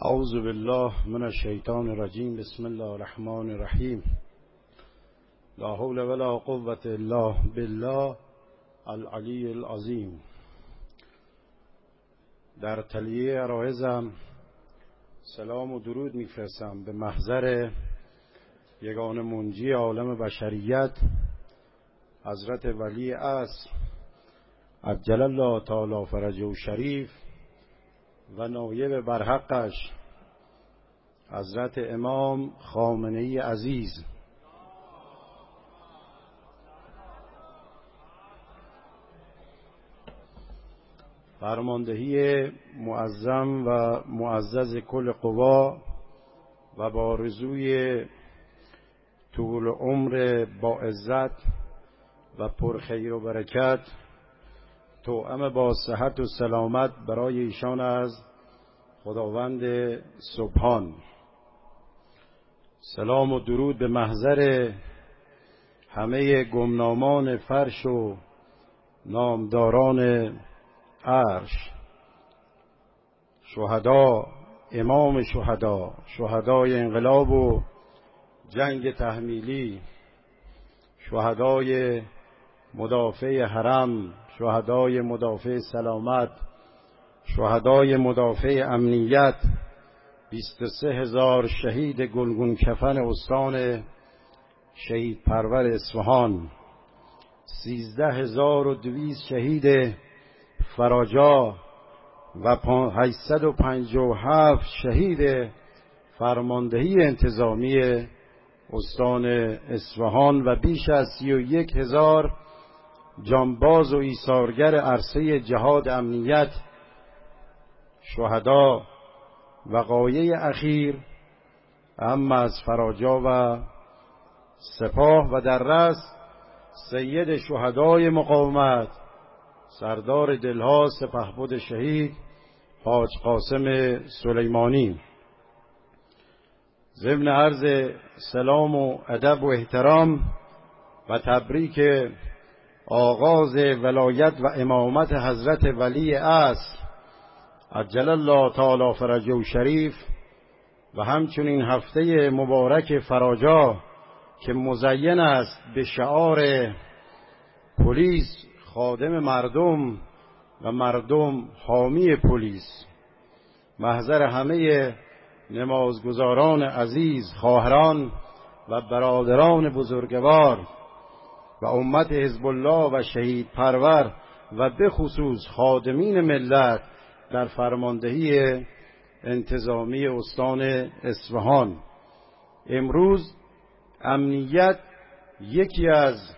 اعوذ بالله من الشیطان الرجیم. بسم الله الرحمن الرحیم. لا حول ولا قوة الا بالله العلی العظیم. در تلیه عرایزم سلام و درود میفرستم به محضر یگانه منجی عالم بشریت حضرت ولی عصر عجل الله تعالی فرجه شریف و نایب برحقش حضرت امام خامنه‌ای عزیز. فرماندهی معظم و معزز کل قوا و با رضوی طول عمر با عزت و پرخیر و برکت توأم با صحت و سلامت برای ایشان از خداوند سبحان. سلام و درود به محضر همه گمنامان فرش و نامداران عرش، شهدا، امام شهدا، شهدای انقلاب و جنگ تحمیلی، شهدای مدافع حرم، شهدای مدافع سلامت، شهدای مدافع امنیت، 23,000 شهید گلگون کفن استان شهید پرور اصفهان، 13,200 شهید فراجا و 857 شهید فرماندهی انتظامی استان اصفهان و بیش از 31,000 جانباز و ایثارگر عرصه جهاد امنیت شهدا. وقایع اخیر اما از فراجا و سپاه و در رأس سید شهدای مقاومت سردار دلها سپهبد شهید حاج قاسم سلیمانی. ضمن عرض سلام و ادب و احترام و تبریک آغاز ولایت و امامت حضرت ولی عصر عجل الله تعالی فرجه شریف و همچنین هفته مبارک فراجا که مزین است به شعار پلیس خادم مردم و مردم حامی پلیس، محضر همه نمازگزاران عزیز، خواهران و برادران بزرگوار و امت حزب الله و شهید پرور و به خصوص خادمین ملت در فرماندهی انتظامی استان اصفهان. امروز امنیت یکی از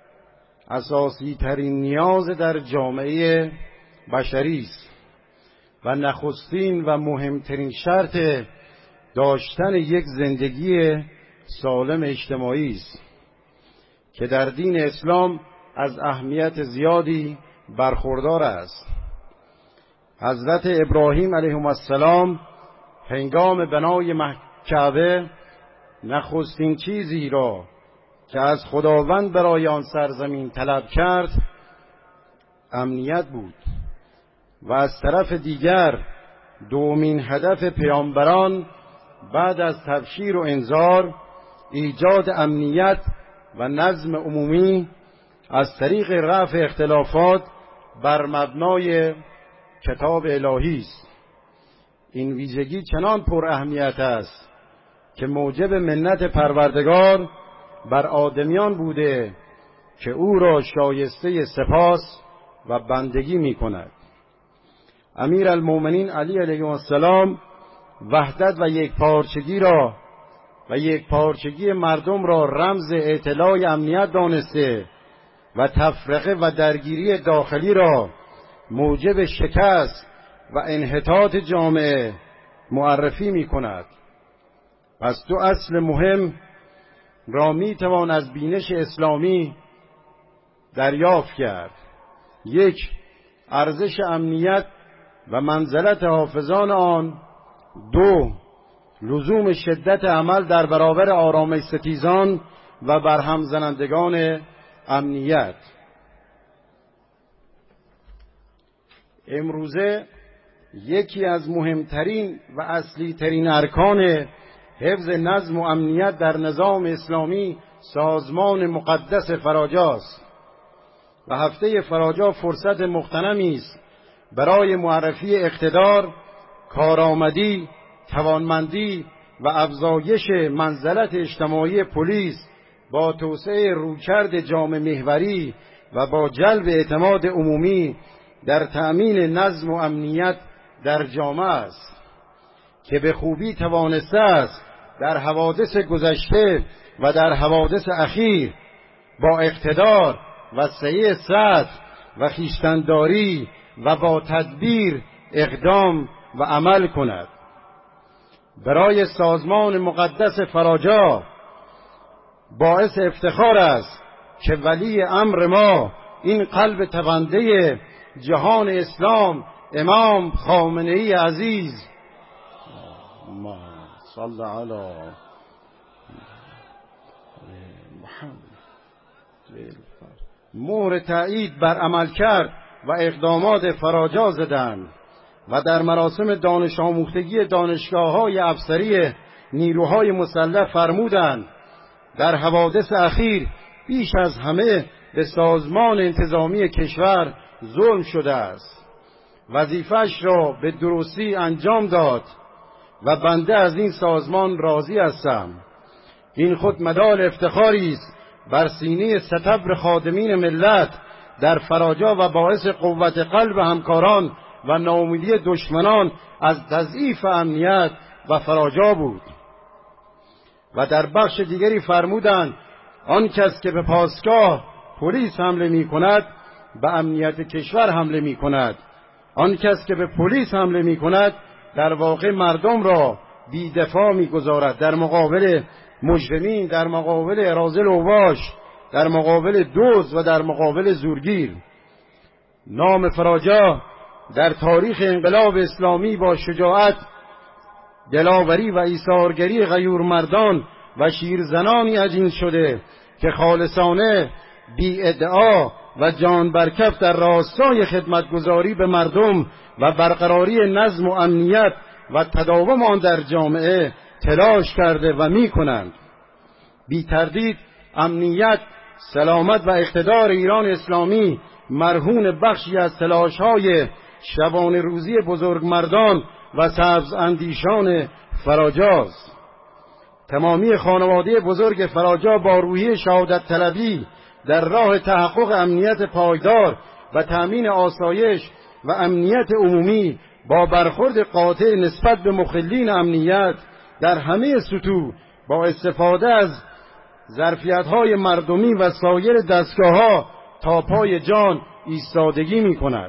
اساسی ترین نیاز در جامعه بشری است و نخستین و مهمترین شرط داشتن یک زندگی سالم اجتماعی است که در دین اسلام از اهمیت زیادی برخوردار است. حضرت ابراهیم علیه السلام هنگام بنای کعبه نخستین چیزی را که از خداوند برای آن سرزمین طلب کرد امنیت بود و از طرف دیگر دومین هدف پیامبران بعد از تبشیر و انذار ایجاد امنیت و نظم عمومی از طریق رفع اختلافات بر مبنای کتاب الهی است. این ویژگی چنان پر اهمیت است که موجب منت پروردگار بر آدمیان بوده که او را شایسته سپاس و بندگی می کند. امیر المومنین علی علیه السلام وحدت و یکپارچگی را و یکپارچگی مردم را رمز اطلاع امنیت دانسته و تفرقه و درگیری داخلی را موجب شکست و انحطاط جامعه معرفی می کند. پس دو اصل مهم را می توان از بینش اسلامی دریافت کرد: یک، ارزش امنیت و منزلت حافظان آن. دو، لزوم شدت عمل در برابر آرامش ستیزان و برهم زنندگان امنیت. امروزه یکی از مهمترین و اصلی ترین ارکان حفظ نظم و امنیت در نظام اسلامی سازمان مقدس فراجاست و هفته فراجا فرصت مغتنمی است برای معرفی اقتدار، کارآمدی، توانمندی و افزایش منزلت اجتماعی پلیس با توسعه رویکرد جامعه محوری و با جلب اعتماد عمومی در تأمین نظم و امنیت در جامعه است که به خوبی توانسته است در حوادث گذشته و در حوادث اخیر با اقتدار و سعی سطح و خویشتن‌داری و با تدبیر اقدام و عمل کند. برای سازمان مقدس فراجا باعث افتخار است که ولی امر ما این قلب تپنده جهان اسلام امام خامنه‌ای عزیز صلی علی محمد مهر تأیید بر عمل کرد و اقدامات فراجا زدند و در مراسم دانش آموختگی دانشگاه‌های افسری نیروهای مسلح فرمودند در حوادث اخیر بیش از همه به سازمان انتظامی کشور ظلم شده است. وظیفه‌اش را به درستی انجام داد و بنده از این سازمان راضی هستم. این خود مدال افتخاری است بر سینه ستبر خادمین ملت در فراجا و باعث قوت قلب همکاران و ناامیدی دشمنان از تضعیف امنیت و فراجا بود. و در بخش دیگری فرمودند آن کس که به پاسگاه پلیس حمله می کند به امنیت کشور حمله می کند. آن کس که به پلیس حمله می کند در واقع مردم را بی دفاع می گذارد در مقابل مجرمین، در مقابل اراذل اوباش، در مقابل دزد و در مقابل زورگیر. نام فراجا در تاریخ انقلاب اسلامی با شجاعت، دلاوری و ایثارگری غیور مردان و شیرزنانی عجین شده که خالصانه بی ادعا و جان برکف در راستای خدمتگزاری به مردم و برقراری نظم و امنیت و تداوم آن در جامعه تلاش کرده و می کنند. بی تردید امنیت، سلامت و اقتدار ایران اسلامی مرهون بخشی از تلاش‌های شبانه روزی بزرگمردان و سبز اندیشان فراجاست. تمامی خانواده بزرگ فراجا با روحیه شهادت طلبی در راه تحقق امنیت پایدار و تأمین آسایش و امنیت عمومی با برخورد قاطع نسبت به مخلین امنیت در همه سطوح با استفاده از ظرفیت‌های مردمی و سایر دستگاه‌ها تا پای جان ایستادگی می‌کند.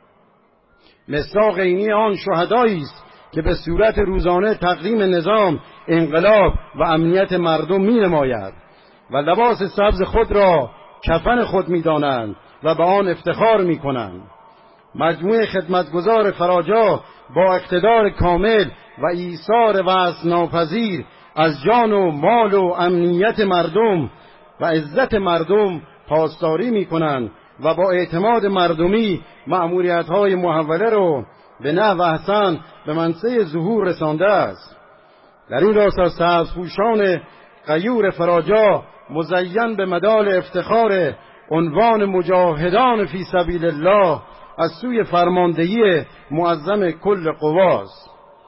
مصداق عینی آن شهدایی است که به صورت روزانه تقدیم نظام، انقلاب و امنیت مردم می‌نماید و لباس سبز خود را کفن خود می‌دانند و به آن افتخار می‌کنند. مجموعه خدمتگزار فراجا با اقتدار کامل و ایثار وصف ناپذیر از جان و مال و امنیت مردم و عزت مردم پاسداری می‌کنند و با اعتماد مردمی مأموریت‌های محوله رو به نحو احسن به منصه ظهور رسانده است. در این راستا سبزپوشان غیور فراجا مزین به مدال افتخار عنوان مجاهدان فی سبیل الله از سوی فرماندهی معظم کل قواست.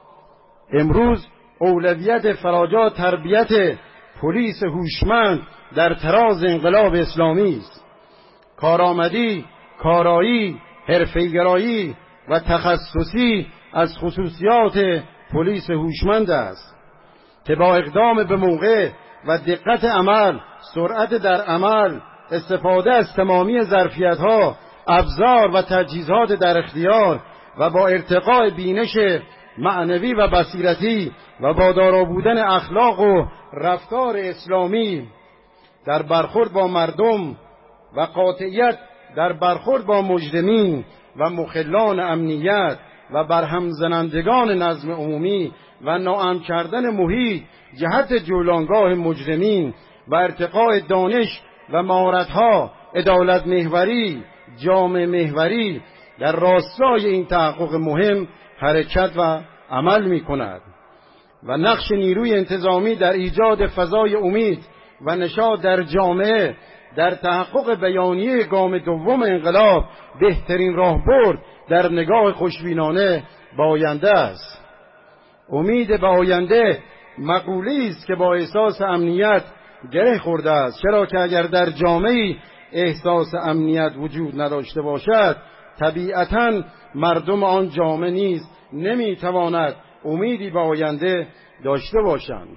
امروز اولویت فراجا تربیت پلیس هوشمند در تراز انقلاب اسلامی است. کارآمدی، کارایی، حرفه‌ای‌گرایی و تخصصی از خصوصیات پلیس هوشمند است که با اقدام به موقع و دقت عمل، سرعت در عمل، استفاده از تمامی ظرفیت‌ها، ابزار و تجهیزات در اختیار و با ارتقاء بینش معنوی و بصیرتی و با دارا بودن اخلاق و رفتار اسلامی در برخورد با مردم و قاطعیت در برخورد با مجرمین و مخلان امنیت و برهم زنندگان نظم عمومی و ناامن کردن محیط جهت جولانگاه مجرمین و ارتقاء دانش و مهارت‌ها، عدالت محوری، جامعه محوری در راستای این تحقق مهم حرکت و عمل می کند و نقش نیروی انتظامی در ایجاد فضای امید و نشاط در جامعه در تحقق بیانیه گام دوم انقلاب بهترین راهبرد در نگاه خوشبینانه به آینده است. امید به آینده مقوله‌ای است که با احساس امنیت گره خورده است، چرا که اگر در جامعه‌ای احساس امنیت وجود نداشته باشد طبیعتاً مردم آن جامعه نیز نمیتواند امیدی به آینده داشته باشند.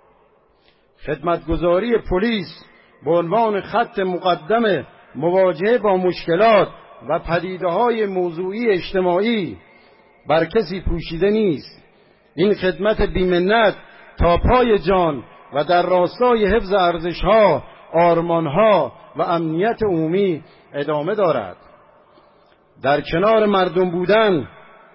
خدمتگزاری پلیس به عنوان خط مقدم مواجهه با مشکلات و پدیده‌های موضوعی اجتماعی بر کسی پوشیده نیست. این خدمت بی‌منت تا پای جان و در راستای حفظ ارزش‌ها، آرمان‌ها و امنیت عمومی ادامه دارد. در کنار مردم بودن،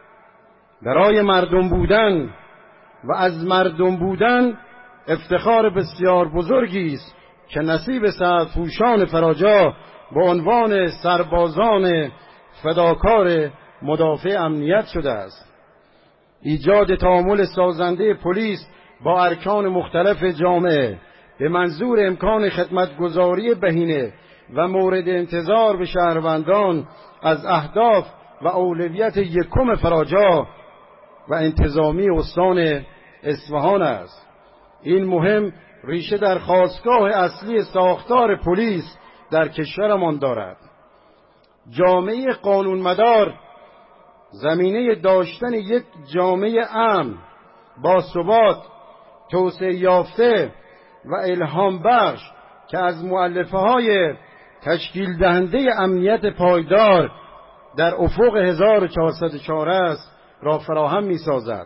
برای مردم بودن و از مردم بودن افتخار بسیار بزرگی است که نصیب سعدپوشان فراجا به عنوان سربازان فداکار مدافع امنیت شده است. ایجاد تعامل سازنده پلیس با ارکان مختلف جامعه به منظور امکان خدمتگزاری بهینه و مورد انتظار به شهروندان از اهداف و اولویت یکم فراجا و انتظامی استان اصفهان است. این مهم ریشه در خاستگاه اصلی ساختار پلیس در کشورمان دارد. جامعه قانونمدار زمینه داشتن یک جامعه امن، با ثبات، توسعه یافته و الهام بخش که از مؤلفه‌های تشکیل دهنده امنیت پایدار در افق 1404 است را فراهم می‌سازد.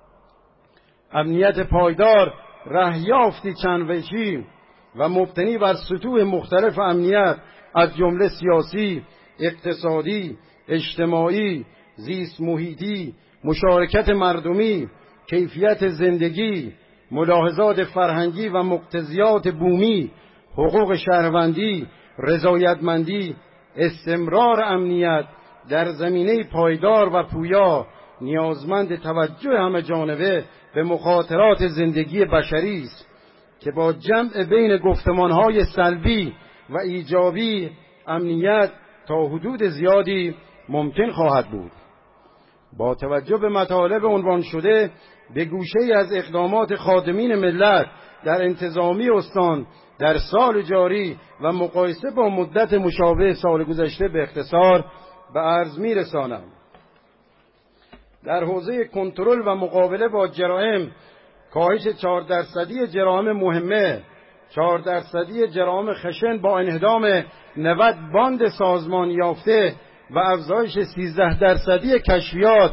امنیت پایدار رهیافتی چند وجهی و مبتنی بر سطوح مختلف امنیت از جمله سیاسی، اقتصادی، اجتماعی، زیست محیطی، مشارکت مردمی، کیفیت زندگی، ملاحظات فرهنگی و مقتضیات بومی، حقوق شهروندی، رضایتمندی، استمرار امنیت در زمینه پایدار و پویا نیازمند توجه همه جانبه به مخاطرات زندگی بشری است که با جمع بین گفتمانهای سلبی و ایجابی امنیت تا حدود زیادی ممکن خواهد بود. با توجه به مطالب عنوان شده به گوشه‌ای از اقدامات خادمین ملت در انتظامی استان در سال جاری و مقایسه با مدت مشابه سال گذشته به اختصار به عرض می‌رسانم. در حوزه کنترل و مقابله با جرائم کاهش 4% جرائم مهمه، 4% جرائم خشن با انهدام 90 باند سازمان یافته و افزایش 13% کشفیات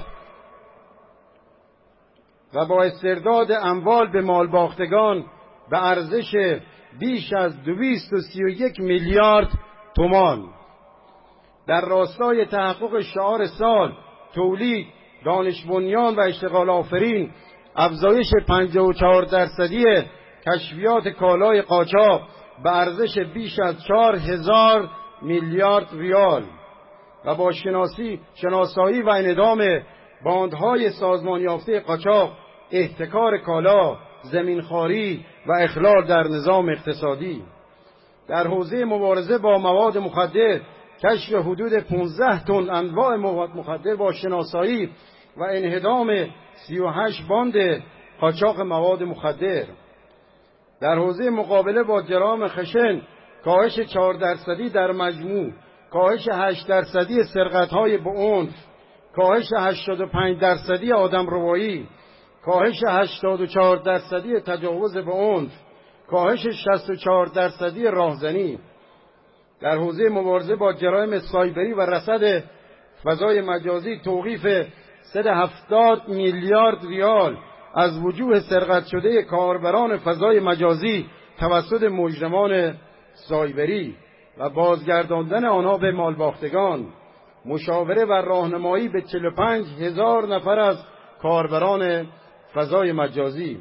و با استرداد اموال به مالباختگان به ارزش بیش از 231 میلیارد تومان. در راستای تحقق شعار سال تولید، دانش بنیان و اشتغال آفرین، افزایش 54% کشفیات کالای قاچاق به ارزش بیش از 4000 میلیارد ریال و با شناسایی و انعدام باندهای سازمان یافته قاچاق، احتکار کالا، زمینخواری و اخلال در نظام اقتصادی. در حوزه مبارزه با مواد مخدر کشف حدود 15 تن انواع مواد مخدر با شناسایی و انهدام 38 باند قاچاق مواد مخدر. در حوزه مقابله با جرائم خشن کاهش 4% در مجموع، کاهش 8% سرقت‌های به عنف، کاهش 85% آدمربایی، کاهش 84% تجاوز به عنف، کاهش 64% راهزنی. در حوزه مبارزه با جرایم سایبری و رصد فضای مجازی توقیف 170 میلیارد ریال از وجوه سرقت شده کاربران فضای مجازی توسط مجرمان سایبری و بازگرداندن آنها به مالباختگان، مشاوره و راهنمایی به 45,000 نفر از کاربران فضای مجازی،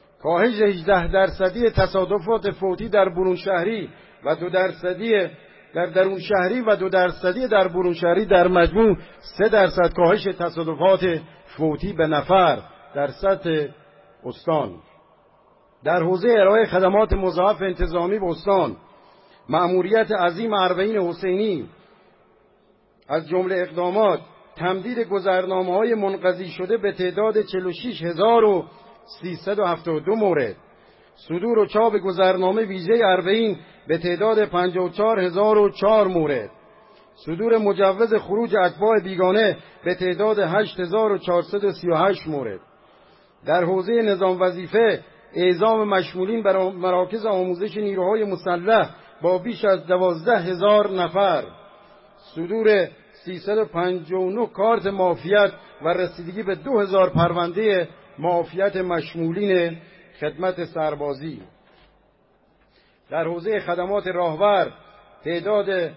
کاهش 18% تصادفات فوتی در برون شهری و 2% در درون شهری و 2% در برون شهری، در مجموع 3% کاهش تصادفات فوتی به نفر در سطح استان. در حوزه ارائه خدمات مضاعف انتظامی به استان، مأموریت عظیم اربعین حسینی از جمله اقدامات تمدید گذرنامه‌های منقضی شده به تعداد 46372 مورد، صدور و چاپ گذرنامه ویژه اربعین به تعداد 54004 مورد، صدور مجوز خروج اتباع بیگانه به تعداد 8438 مورد. در حوزه نظام وظیفه، اعزام مشمولین بر مراکز آموزش نیروهای مسلح با بیش از 12000 نفر، صدور 359 کارت معافیت و رسیدگی به 2000 پرونده معافیت مشمولین خدمت سربازی. در حوزه خدمات راهبر، تعداد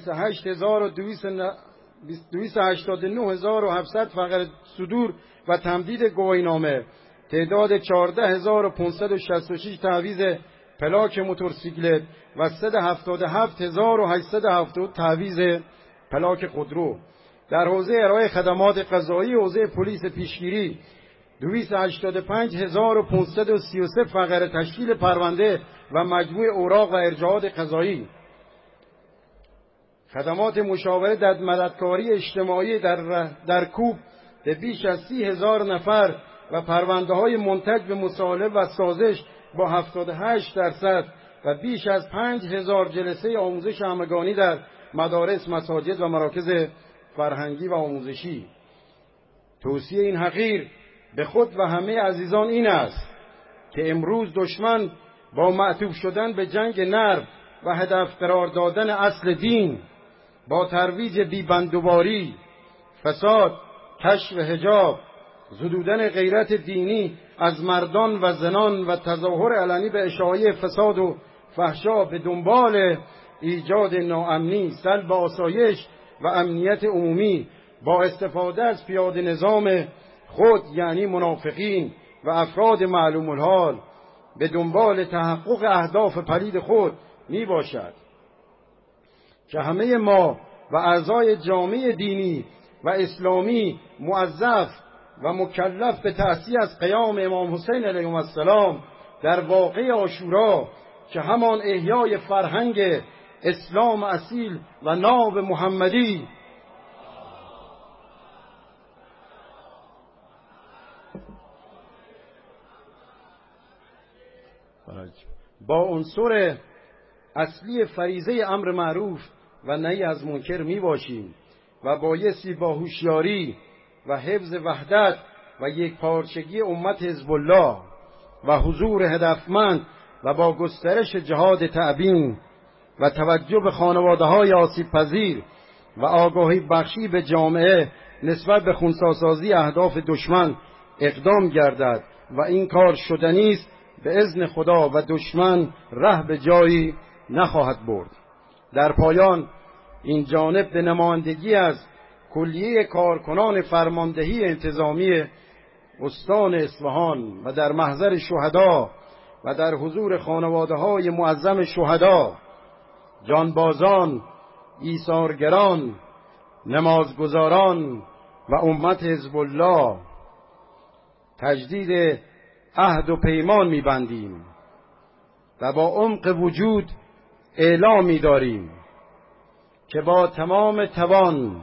289700 فقره صدور و تمدید گواهینامه، تعداد 14566 تعویض پلاک موتورسیکلت و 377870 تعویض پلاک خودرو. در حوزه ارائه خدمات قضایی، حوزه پلیس پیشگیری 285533 فقره تشکیل پرونده و مجموع اوراق و ارجاعات قضایی. خدمات مشاوره در مددکاری اجتماعی در کوب به بیش از 30,000 نفر و پرونده های منتج به مصالحه و سازش با 78% و بیش از 5000 جلسه آموزش همگانی در مدارس، مساجد و مراکز فرهنگی و آموزشی. توصیه این حقیر به خود و همه عزیزان این است که امروز دشمن با معطوف شدن به جنگ نرم و هدف قرار دادن اصل دین، با ترویج بیبندوباری، فساد، کشف حجاب، زدودن غیرت دینی از مردان و زنان و تظاهر علنی به اشاعه فساد و فحشا به دنبال ایجاد ناامنی، سلب آسایش و امنیت عمومی با استفاده از پیاده نظام خود، یعنی منافقین و افراد معلوم الحال، به دنبال تحقق اهداف پلید خود می باشد که همه ما و اعضای جامعه دینی و اسلامی موظف و مکلف به تأسیس از قیام امام حسین علیه السلام در واقعه عاشورا که همان احیای فرهنگ اسلام اصیل و ناب محمدی با عنصر اصلی فریضه امر معروف و نهی از منکر می باشیم و بایستی با هوشیاری و حفظ وحدت و یکپارچگی امت حزب الله و حضور هدفمند و با گسترش جهاد تأبین و توجه به خانواده‌های آسیب پذیر و آگاهی بخشی به جامعه نسبت به خنثی‌سازی اهداف دشمن اقدام گردد و این کار شدنی است به اذن خدا و دشمن ره به جایی نخواهد برد. در پایان این جانب به نمایندگی از کلیه کارکنان فرماندهی انتظامی استان اصفهان و در محضر شهدا و در حضور خانواده‌های معظم شهدا، جانبازان، ایثارگران، نمازگزاران و امت حزب الله تجدید عهد و پیمان می‌بندیم و با عمق وجود اعلام می‌داریم که با تمام توان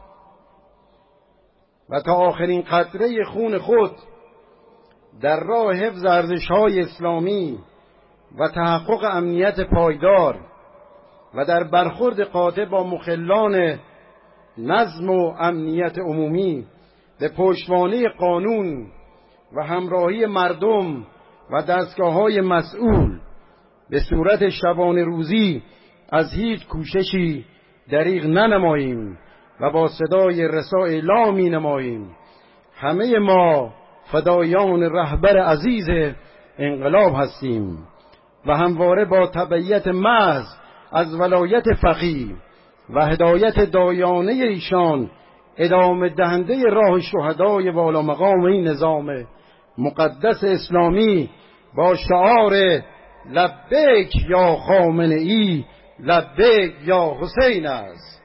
و تا آخرین قطره خون خود در راه حفظ ارزش‌های اسلامی و تحقق امنیت پایدار و در برخورد قاطع با مخلان نظم و امنیت عمومی به پشتوانه قانون و همراهی مردم و دستگاه‌های مسئول به صورت شبانه روزی از هیچ کوششی دریغ ننماییم و با صدای رسا اعلام نماییم همه ما فدایان رهبر عزیز انقلاب هستیم و همواره با تبعیت محض از ولایت فقیه و هدایت دایانه ایشان ادامه دهنده راه شهدای والا مقام این نظام مقدس اسلامی با شعار لبیک یا خامنه‌ای لبیک یا حسین است.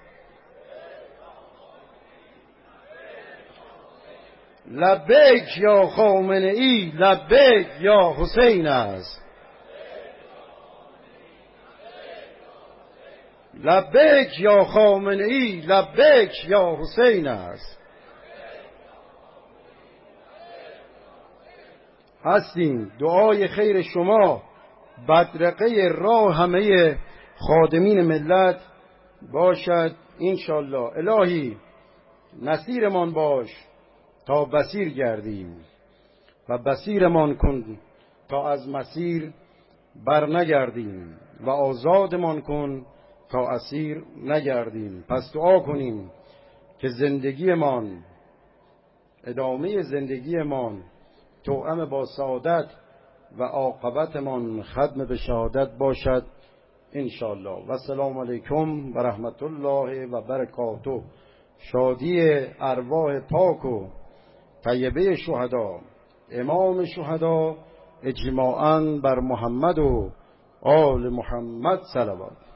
لبیک یا خامنه ای، لبیک یا حسین است. لبیک یا خامنه ای، لبیک یا حسین است. هستیم. دعای خیر شما بدرقه راه همه خادمین ملت باشد انشالله. الهی نصیرمان باش تا بصیر گردیم و بصیرمان کن تا از مسیر بر نگردیم و آزادمان کن تا اسیر نگردیم. پس دعا کنیم که زندگیمان، ادامه زندگیمان توأم با سعادت و عاقبتمان ختم به شهادت باشد انشاءالله. و السلام علیکم و رحمت الله و برکاته. شادی ارواح پاک و طیبه شهدا، امام شهدا، اجماعاً بر محمد و آل محمد صلوات.